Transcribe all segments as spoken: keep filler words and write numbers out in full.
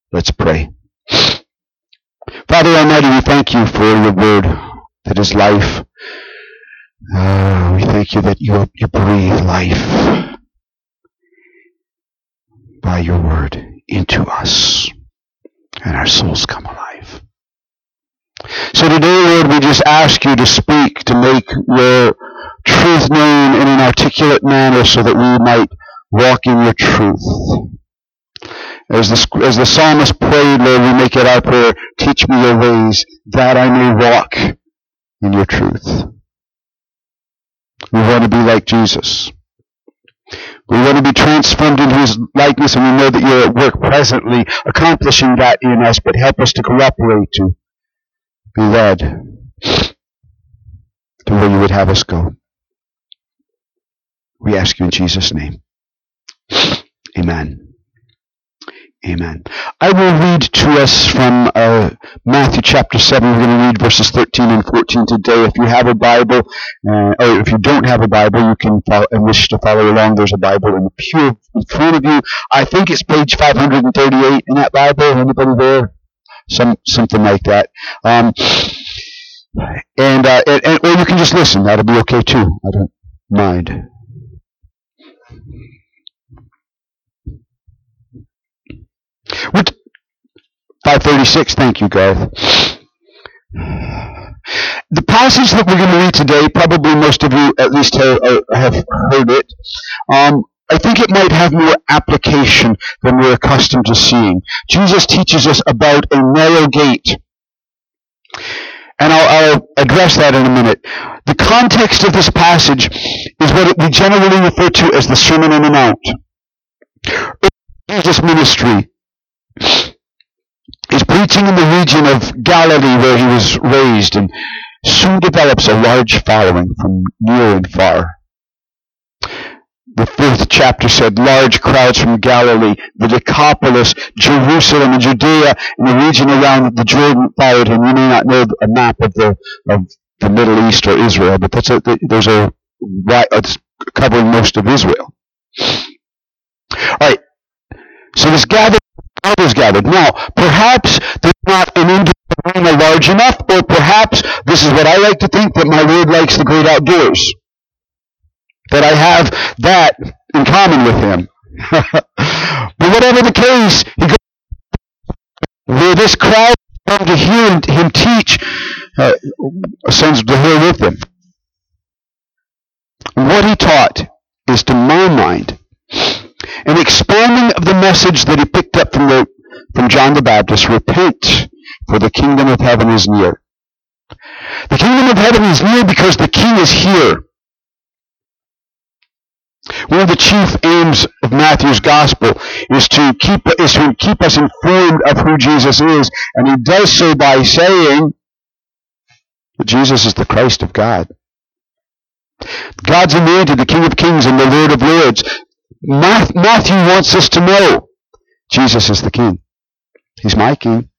Let's pray. Father Almighty, we thank you for your word that is life. Uh, we thank you that you, you breathe life by your word into us, and our souls come alive. So today, Lord, we just ask you to speak, to make your truth known in an articulate manner so that we might walk in your truth. As the, as the psalmist prayed, Lord, we make it our prayer, teach me your ways, that I may walk in your truth. We want to be like Jesus. We want to be transformed into his likeness, and we know that you're at work presently accomplishing that in us, but help us to cooperate, to be led to where you would have us go. We ask you in Jesus' name. Amen. Amen. I will read to us from uh, Matthew chapter seven. We're going to read verses thirteen and fourteen today. If you have a Bible, uh, or if you don't have a Bible, you can follow, and wish to follow along. There's a Bible in the pew in front of you. I think it's page five hundred thirty-eight in that Bible. Anybody there? Some something like that. Um, and, uh, and, and or you can just listen. That'll be okay too. I don't mind. What? five thirty-six, thank you, Garth. The passage that we're going to read today, probably most of you at least have, uh, have heard it. Um, I think it might have more application than we're accustomed to seeing. Jesus teaches us about a narrow gate. And I'll, I'll address that in a minute. The context of this passage is what we generally refer to as the Sermon on the Mount. Jesus' ministry is preaching in the region of Galilee where he was raised, and soon develops a large following from near and far. The fifth chapter said large crowds from Galilee, the Decapolis, Jerusalem, and Judea, and the region around the Jordan followed him. You may not know a map of the of the Middle East or Israel, but that's a, there's a it's covering most of Israel. All right. So this gathered, others gathered. Now, perhaps there's not an indoor arena large enough, or perhaps this is what I like to think, that my Lord likes the great outdoors. That I have that in common with him. But whatever the case, he goes where this crowd come to hear him teach, uh, sends to hear with him. What he taught is, to my mind, an expounding of the message that he picked up from the from John the Baptist: repent, for the kingdom of heaven is near. The kingdom of heaven is near because the king is here. One of the chief aims of Matthew's gospel is to keep is to keep us informed of who Jesus is, and he does so by saying that Jesus is the Christ of God. God's anointed, the King of Kings and the Lord of Lords. Matthew wants us to know Jesus is the King. He's my King.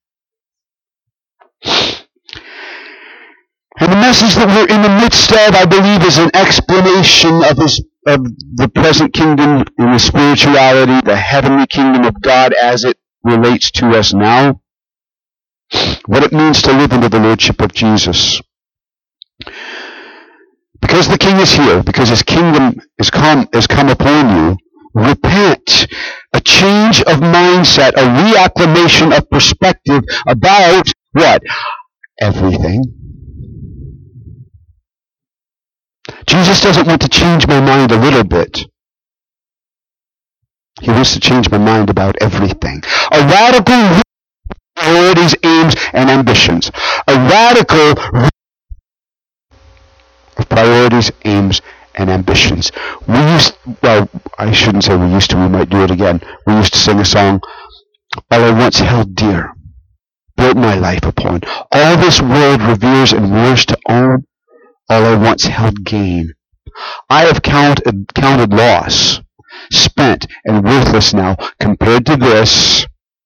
And the message that we're in the midst of, I believe, is an explanation of his of the present kingdom in the spirituality, the heavenly kingdom of God as it relates to us now. What it means to live under the lordship of Jesus. Because the King is here, because his kingdom is come is come upon you, repent. A change of mindset, a reacclimation of perspective about what? Everything. Jesus doesn't want to change my mind a little bit. He wants to change my mind about everything. A radical priorities, aims, and ambitions. A radical of priorities, aims, and ambitions. We used, well, I shouldn't say we used to, we might do it again. We used to sing a song, all I once held dear, built my life upon. All this world reveres and wars to own, all I once held gain. I have counted, counted loss, spent and worthless now, compared to this,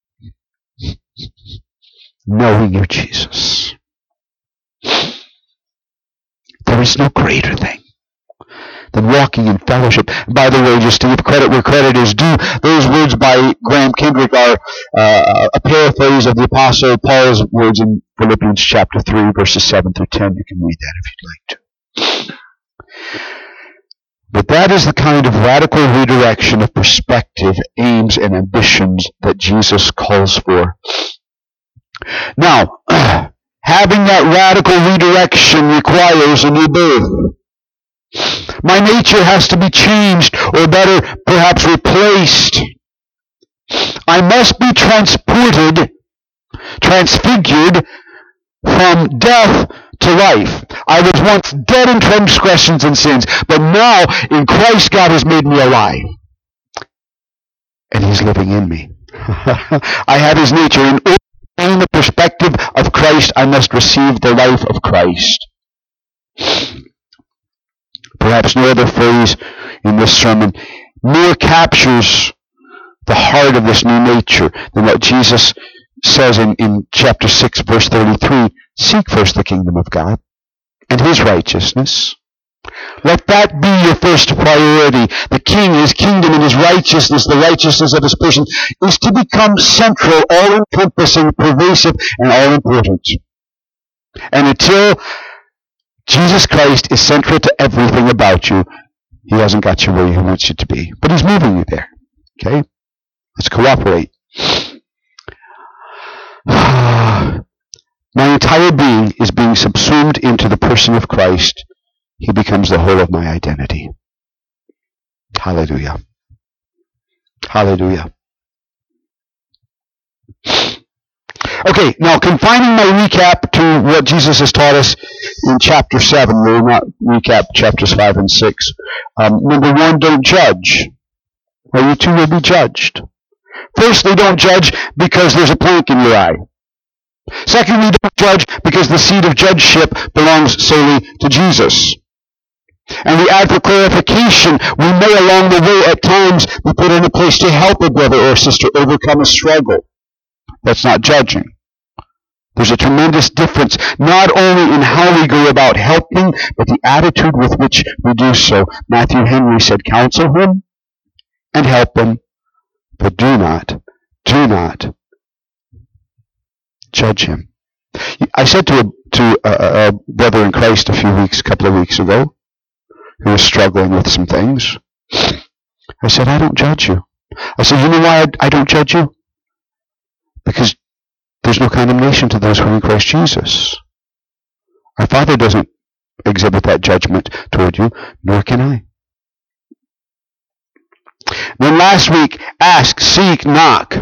knowing you, Jesus. There is no greater thing than walking in fellowship. By the way, just to give credit where credit is due, those words by Graham Kendrick are uh, a paraphrase of the Apostle Paul's words in Philippians chapter three, verses seven through ten. You can read that if you'd like to. But that is the kind of radical redirection of perspective, aims, and ambitions that Jesus calls for. Now, having that radical redirection requires a new birth. My nature has to be changed, or better, perhaps replaced. I must be transported, transfigured from death to life. I was once dead in transgressions and sins, but now in Christ God has made me alive. And He's living in me. I have His nature. In order to gain the perspective of Christ, I must receive the life of Christ. Perhaps no other phrase in this sermon more captures the heart of this new nature than what Jesus says in, in chapter six, verse thirty-three. Seek first the kingdom of God and His righteousness. Let that be your first priority. The King, His kingdom, and His righteousness, the righteousness of His person, is to become central, all-encompassing, pervasive, and all-important. And until Jesus Christ is central to everything about you, He hasn't got you where He wants you to be. But He's moving you there. Okay? Let's cooperate. My entire being is being subsumed into the person of Christ. He becomes the whole of my identity. Hallelujah. Hallelujah. Okay, now confining my recap to what Jesus has taught us in chapter seven. We will not recap chapters five and six. Um, number one, don't judge, or you too will be judged. Firstly, don't judge because there's a plank in your eye. Secondly, don't judge because the seat of judgeship belongs solely to Jesus. And we add for clarification, we may along the way at times be put in a place to help a brother or sister overcome a struggle. That's not judging. There's a tremendous difference, not only in how we go about helping, but the attitude with which we do so. Matthew Henry said, counsel him and help him, but do not, do not judge him. I said to a, to a, a brother in Christ a few weeks, a couple of weeks ago, who was struggling with some things. I said, I don't judge you. I said, you know why I, I don't judge you? Because there's no condemnation to those who are in Christ Jesus. Our Father doesn't exhibit that judgment toward you, nor can I. Then last week, ask, seek, knock.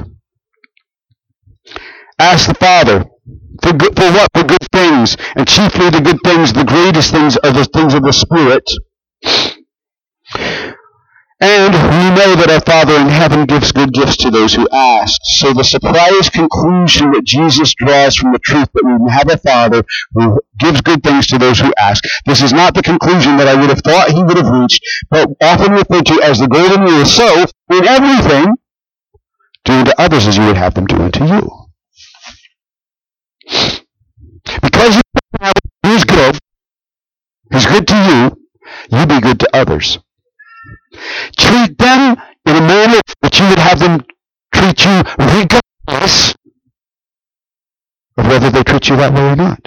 Ask the Father for good, for what? For good things, and chiefly the good things, the greatest things are the things of the Spirit. And we know that our Father in heaven gives good gifts to those who ask. So the surprise conclusion that Jesus draws from the truth that we have a Father who gives good things to those who ask. This is not the conclusion that I would have thought he would have reached, but often referred to as the golden rule. So, in everything, do unto others as you would have them do unto you. Because He is good, He's good to you, you be good to others. Treat them in a manner that you would have them treat you regardless of whether they treat you that way or not.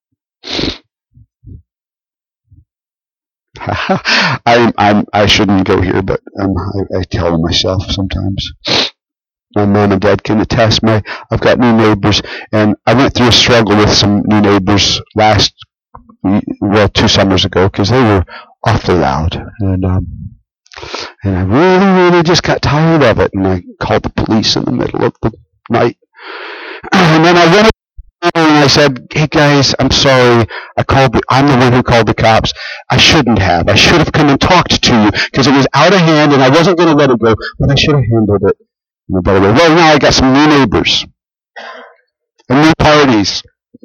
I, I'm, I shouldn't go here, but um, I, I tell them myself sometimes. My mom and dad can attest. My, I've got new neighbors, and I went through a struggle with some new neighbors last, well, two summers ago, because they were awfully loud, and um, and I really, really just got tired of it, and I called the police in the middle of the night, and then I went and I said, "Hey guys, I'm sorry. I called. The, I'm the one who called the cops. I shouldn't have. I should have come and talked to you because it was out of hand, and I wasn't going to let it go, but I should have handled it." And by the way, well, now I got some new neighbors and new parties,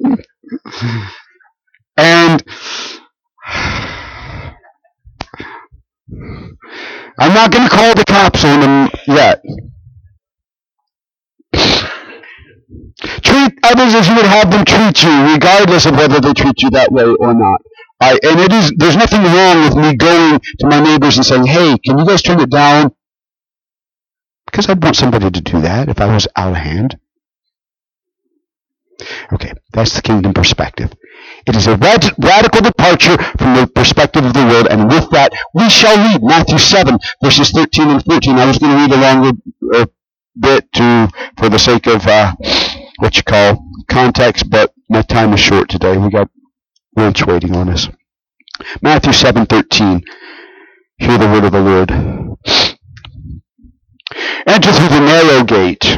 and I'm not going to call the cops on them yet. Treat others as you would have them treat you, regardless of whether they treat you that way or not. I, and it is, there's nothing wrong with me going to my neighbors and saying, hey, can you guys turn it down? Because I'd want somebody to do that if I was out of hand. Okay, that's the kingdom perspective. It is a rad- radical departure from the perspective of the world, and with that, we shall read Matthew seven, verses thirteen and fourteen. I was going to read a longer uh, bit to, for the sake of uh, what you call context, but my time is short today. We got lunch waiting on us. Matthew seven thirteen. Hear the word of the Lord. Enter through the narrow gate.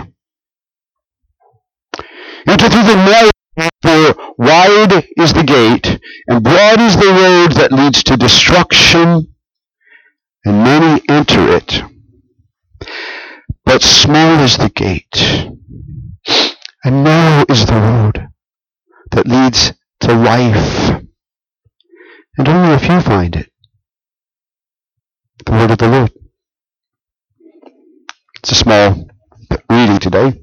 Enter through the narrow gate, for wide is the gate, and broad is the road that leads to destruction, and many enter it. But small is the gate, and narrow is the road that leads to life, and only a few find it. The word of the Lord. It's a small reading today.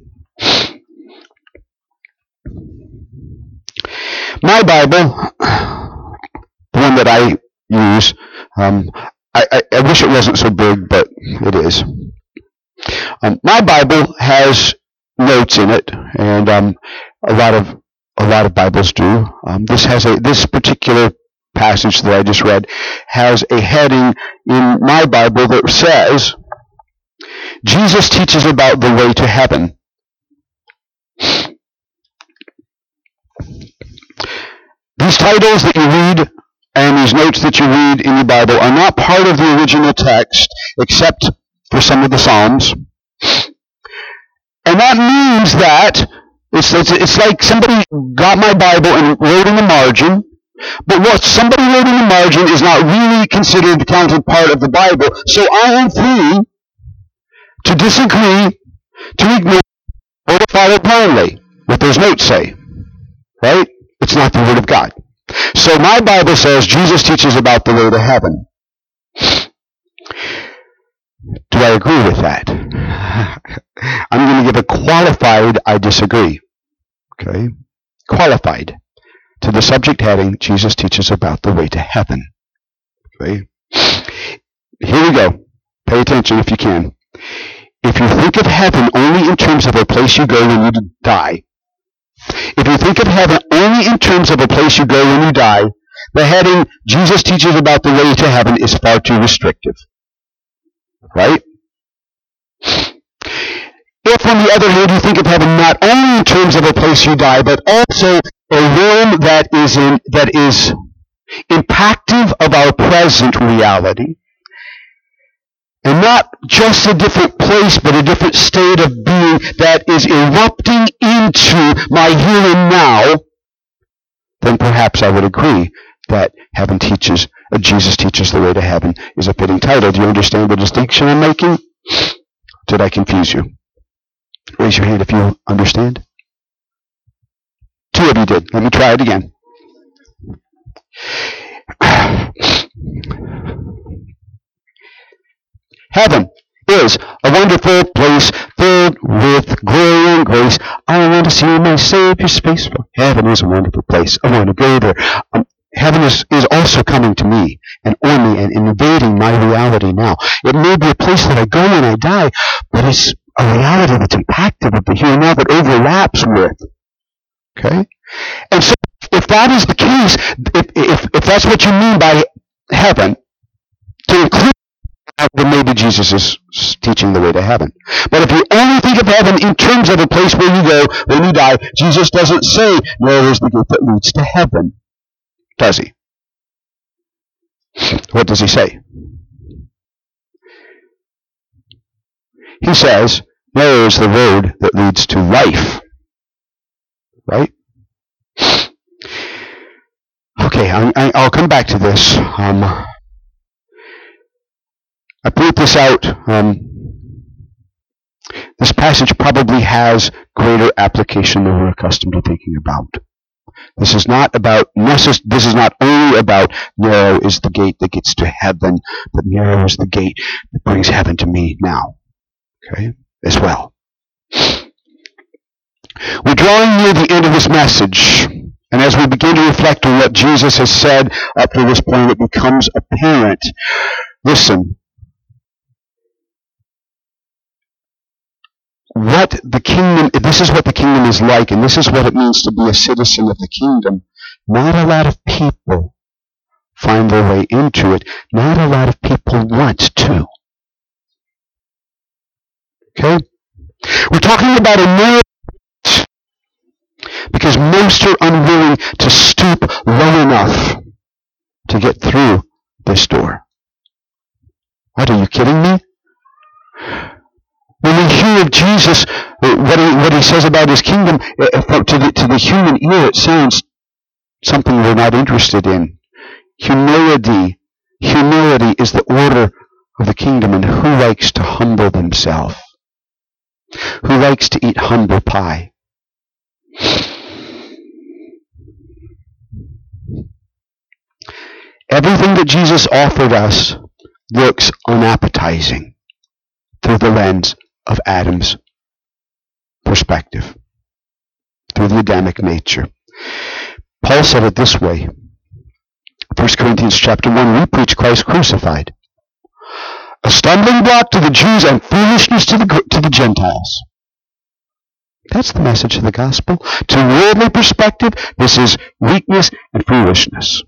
My Bible, the one that I use, um, I, I, I wish it wasn't so big, but it is. Um, my Bible has notes in it, and um, a lot of a lot of Bibles do. Um, this has a this particular passage that I just read has a heading in my Bible that says, Jesus teaches about the way to heaven. These titles that you read and these notes that you read in your Bible are not part of the original text, except for some of the Psalms. And that means that it's, it's, it's like somebody got my Bible and wrote in the margin, but what somebody wrote in the margin is not really considered counted part of the Bible. So I am free to disagree, to ignore, or to follow blindly what those notes say. Right? It's not the Word of God. So my Bible says Jesus teaches about the way to heaven. Do I agree with that? I'm going to give a qualified I disagree. Okay? Qualified. To the subject heading, Jesus teaches about the way to heaven. Okay? Here we go. Pay attention if you can. If you think of heaven only in terms of a place you go when you die, if you think of heaven only in terms of a place you go when you die, the heading, Jesus teaches about the way to heaven, is far too restrictive. Right? If, on the other hand, you think of heaven not only in terms of a place you die, but also a realm that is in, that is impactive of our present reality, and not just a different place, but a different state of being that is erupting into my here and now, then perhaps I would agree that heaven teaches, uh, Jesus teaches the way to heaven is a fitting title. Do you understand the distinction I'm making? Did I confuse you? Raise your hand if you understand. Two of you did. Let me try it again. Heaven is a wonderful place filled with glory and grace. I want to see my Savior's face. Heaven is a wonderful place. I want to go there. Um, heaven is, is also coming to me and on me and invading my reality now. It may be a place that I go when I die, but it's a reality that's impacted with the here and now that overlaps with. Okay? And so if that is the case, if, if, if that's what you mean by heaven, to include, then maybe Jesus is teaching the way to heaven. But if you only think of heaven in terms of a place where you go when you die, Jesus doesn't say, "There is the gate that leads to heaven," does he? What does he say? He says, "There is the road that leads to life." Right? Okay, I, I, I'll come back to this. Um, I point this out. Um, this passage probably has greater application than we're accustomed to thinking about. This is not about necess- This is not only about narrow is the gate that gets to heaven, but narrow is the gate that brings heaven to me now. Okay, as well. We're drawing near the end of this message, And as we begin to reflect on what Jesus has said up to this point, it becomes apparent. Listen, what the kingdom, this is what the kingdom is like, and this is what it means to be a citizen of the kingdom. Not a lot of people find their way into it. Not a lot of people want to. Okay? We're talking about a narrow, because most are unwilling to stoop low enough to get through this door. What, are you kidding me? When we hear of Jesus, what he, what he says about his kingdom, to the, to the human ear, it sounds something we're not interested in. Humility. Humility is the order of the kingdom, and who likes to humble themselves? Who likes to eat humble pie? Everything that Jesus offered us looks unappetizing through the lens of Adam's perspective, through the Adamic nature. Paul said it this way, First Corinthians chapter one, we preach Christ crucified, a stumbling block to the Jews and foolishness to the, to the Gentiles. That's the message of the gospel. To worldly perspective, this is weakness and foolishness.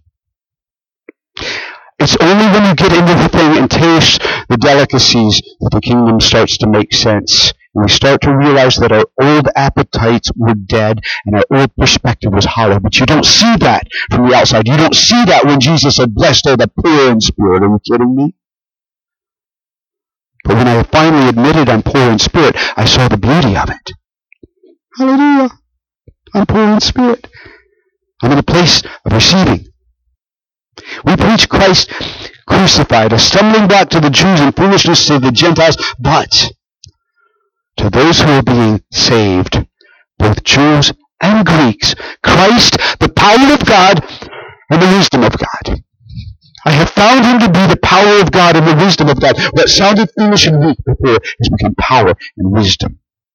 It's only when you get into the thing and taste the delicacies that the kingdom starts to make sense. And we start to realize that our old appetites were dead and our old perspective was hollow. But you don't see that from the outside. You don't see that when Jesus said, blessed are the poor in spirit. Are you kidding me? But when I finally admitted I'm poor in spirit, I saw the beauty of it. Hallelujah. I'm poor in spirit. I'm in a place of receiving. We preach Christ crucified, a stumbling block to the Jews and foolishness to the Gentiles, but to those who are being saved, both Jews and Greeks, Christ, the power of God and the wisdom of God. I have found him to be the power of God and the wisdom of God. What sounded foolish and weak before has become power and wisdom.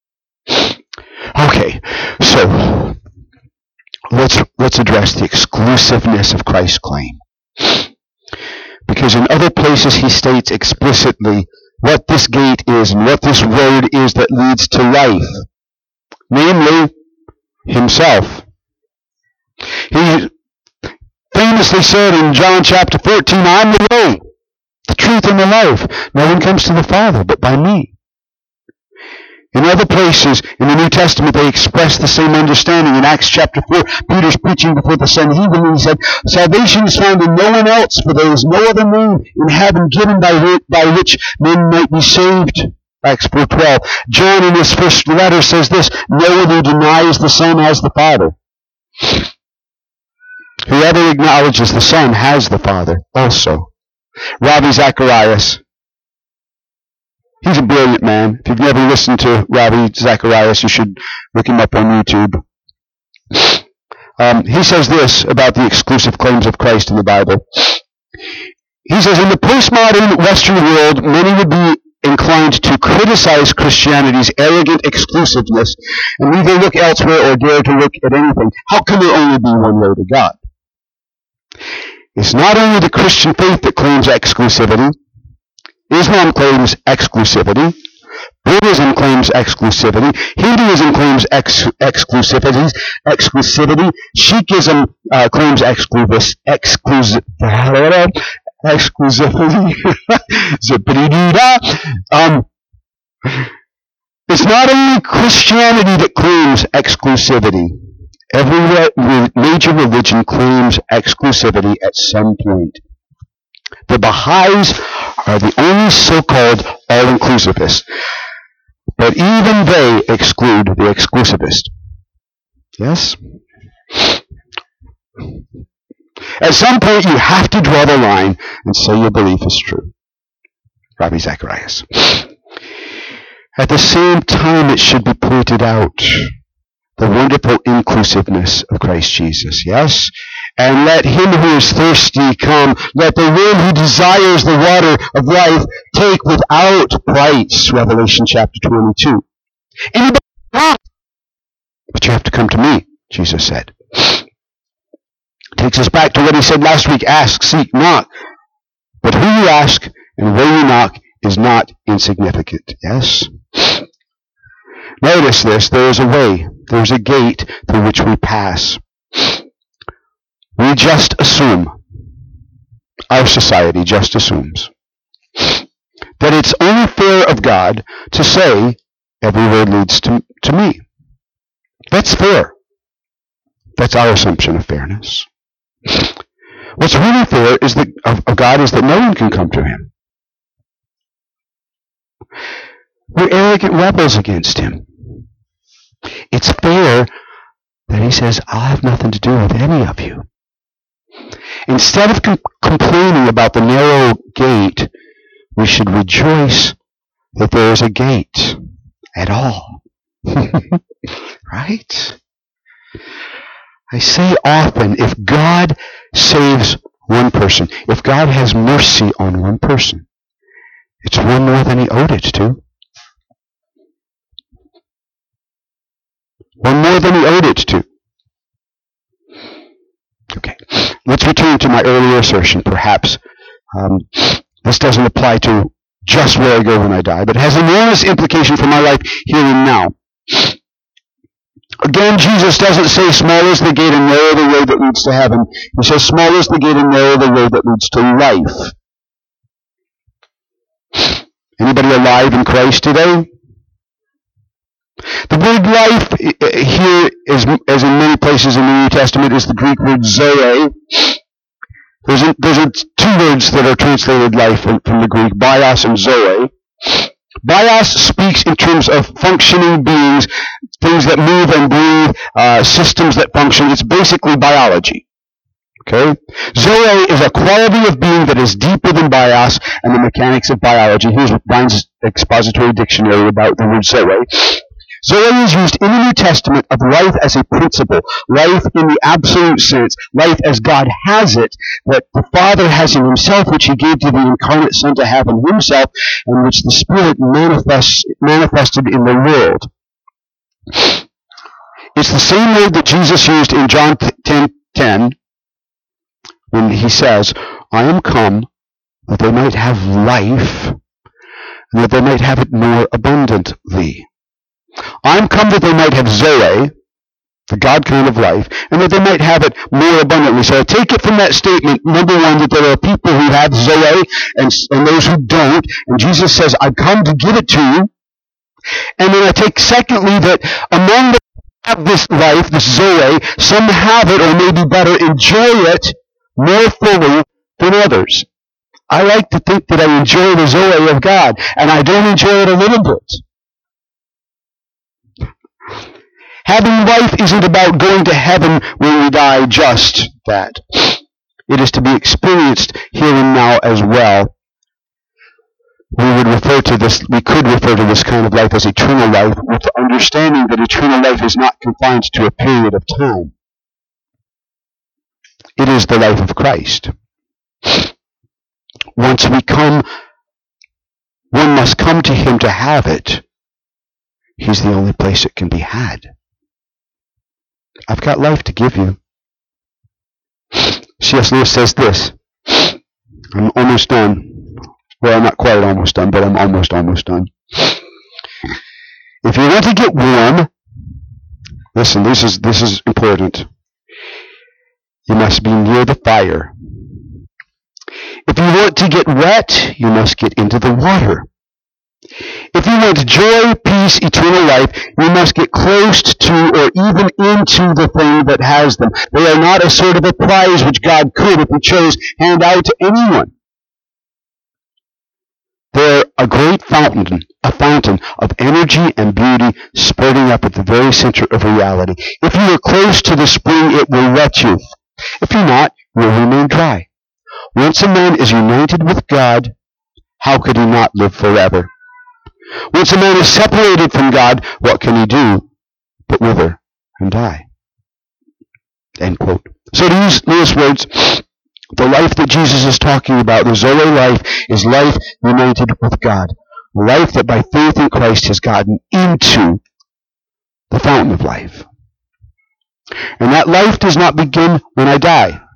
Okay, so let's let's address the exclusiveness of Christ's claim. Because in other places he states explicitly what this gate is and what this road is that leads to life. Namely, himself. He famously said in John chapter fourteen, I'm the way, the truth, and the life. No one comes to the Father but by me. In other places in the New Testament, they express the same understanding. In Acts chapter four, Peter's preaching before the Sanhedrin, and he said, salvation is found in no one else, for there is no other name in heaven given by, by which men might be saved. Acts four twelve. John in his first letter says this, no one who denies the Son has the Father. Whoever acknowledges the Son has the Father also. Ravi Zacharias. He's a brilliant man. If you've never listened to Ravi Zacharias, you should look him up on YouTube. Um, he says this about the exclusive claims of Christ in the Bible. He says, in the postmodern Western world, many would be inclined to criticize Christianity's arrogant exclusiveness and either look elsewhere or dare to look at anything. How can there only be one way to God? It's not only the Christian faith that claims exclusivity. Islam claims exclusivity. Buddhism claims exclusivity. Hinduism claims ex- exclusivity. Exclusivity. Sikhism uh, claims exclusiv- exclusiv- exclusivity. um, it's not only Christianity that claims exclusivity. Every re- major religion claims exclusivity at some point. The Baha'is are the only so-called all-inclusivists, but even they exclude the exclusivist. Yes? At some point, you have to draw the line and say your belief is true. Ravi Zacharias. At the same time, it should be pointed out the wonderful inclusiveness of Christ Jesus. Yes? And let him who is thirsty come. Let the one who desires the water of life take without price. Revelation chapter twenty-two. Anybody? But you have to come to me, Jesus said. Takes us back to what he said last week, ask, seek, knock. But who you ask and where you knock is not insignificant. Yes? Notice this, there is a way, there is a gate through which we pass. We just assume, our society just assumes, that it's only fair of God to say, every road leads to, to me. That's fair. That's our assumption of fairness. What's really fair is that of, of God is that no one can come to him. We're arrogant rebels against him. It's fair that he says, I'll have nothing to do with any of you. Instead of com- complaining about the narrow gate, we should rejoice that there is a gate at all. Right? I say often, if God saves one person, if God has mercy on one person, it's one more than he owed it to. One more than he owed it to. Okay, let's return to my earlier assertion. Perhaps um, this doesn't apply to just where I go when I die, but it has enormous implication for my life here and now. Again, Jesus doesn't say small is the gate and narrow the way that leads to heaven. He says small is the gate and narrow the way that leads to life. Anybody alive in Christ today? The word life here, is, as in many places in the New Testament, is the Greek word zoe. There's, a, there's a, two words that are translated life from, from the Greek, bios and zoe. Bios speaks in terms of functioning beings, things that move and breathe, uh, systems that function. It's basically biology. Okay? Zoe is a quality of being that is deeper than bios and the mechanics of biology. Here's Vine's expository dictionary about the word zoe. Zoe is used in the New Testament of life as a principle, life in the absolute sense, life as God has it, that the Father has in himself, which he gave to the incarnate Son to have in himself, and which the Spirit manifests, manifested in the world. It's the same word that Jesus used in John ten ten, when he says, I am come that they might have life, and that they might have it more abundantly. I'm come that they might have Zoe, the God kind of life, and that they might have it more abundantly. So I take it from that statement, number one, that there are people who have Zoe and, and those who don't, and Jesus says, I've come to give it to you. And then I take, secondly, that among those who have this life, this Zoe, some have it, or maybe better, enjoy it more fully than others. I like to think that I enjoy the Zoe of God, and I don't enjoy it a little bit. Having life isn't about going to heaven when we die, just that. It is to be experienced here and now as well. We would refer to this, we could refer to this kind of life as eternal life, with the understanding that eternal life is not confined to a period of time. It is the life of Christ. Once we come, one must come to him to have it. He's the only place it can be had. I've got life to give you. C S Lewis says this. I'm almost done. Well, I'm not quite almost done, but I'm almost, almost done. If you want to get warm, listen, this is, this is important. You must be near the fire. If you want to get wet, you must get into the water. If you want joy, peace, eternal life, you must get close to or even into the thing that has them. They are not a sort of a prize which God could, if he chose, hand out to anyone. They're a great fountain, a fountain of energy and beauty spurting up at the very center of reality. If you are close to the spring, it will wet you. If you're not, you will remain dry. Once a man is united with God, how could he not live forever? Once a man is separated from God, what can he do but wither and die? End quote. So to use Lewis' words, the life that Jesus is talking about, the Zoe life, is life united with God. A life that by faith in Christ has gotten into the fountain of life. And that life does not begin when I die.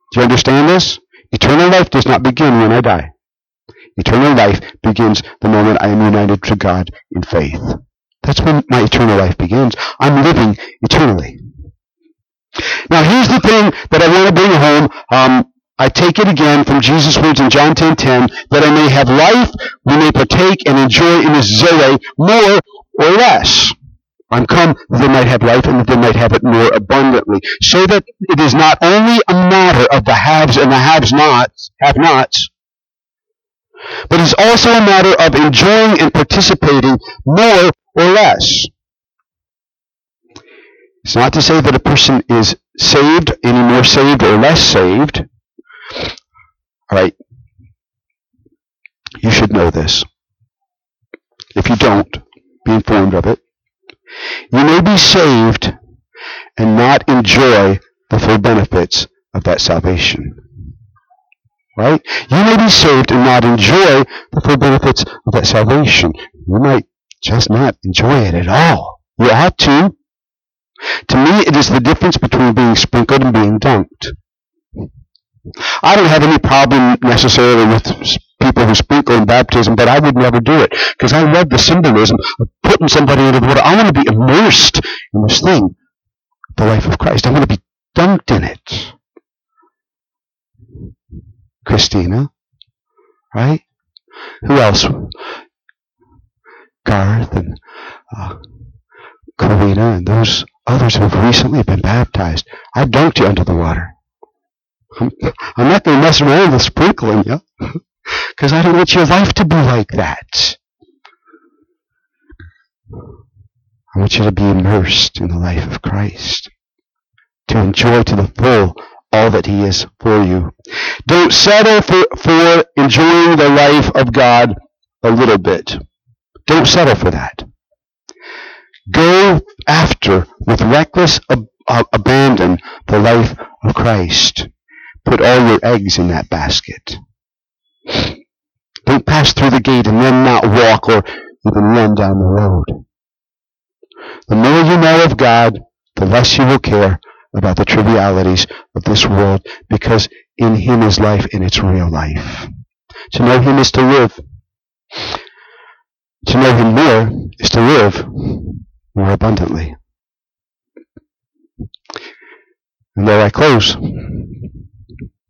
Do you understand this? Eternal life does not begin when I die. Eternal life begins the moment I am united to God in faith. That's when my eternal life begins. I'm living eternally. Now here's the thing that I want to bring home. Um, I take it again from Jesus' words in John ten ten, that I may have life, we may partake and enjoy in His Zoe more or less. I'm come that they might have life and that they might have it more abundantly. So that it is not only a matter of the haves and the have-nots, have-nots, but it's also a matter of enjoying and participating more or less. It's not to say that a person is saved, any more saved or less saved. All right. You should know this. If you don't, be informed of it. You may be saved and not enjoy the full benefits of that salvation. Right? You may be saved and not enjoy the full benefits of that salvation. You might just not enjoy it at all. You ought to. To me, it is the difference between being sprinkled and being dunked. I don't have any problem necessarily with people who sprinkle in baptism, but I would never do it because I love the symbolism of putting somebody into the water. I want to be immersed in this thing, the life of Christ. I want to be dunked in it. Christina, right? Who else? Garth and uh, Karina and those others who have recently been baptized. I dunked you under the water. I'm, I'm not going to mess around with sprinkling you because I don't want your life to be like that. I want you to be immersed in the life of Christ, to enjoy to the full all that He is for you. Don't settle for, for enjoying the life of God a little bit. Don't settle for that. Go after, with reckless ab- uh, abandon, the life of Christ. Put all your eggs in that basket. Don't pass through the gate and then not walk or even run down the road. The more you know of God, the less you will care about the trivialities of this world, because in Him is life and it's real life. To know Him is to live. To know Him more is to live more abundantly. And there I close.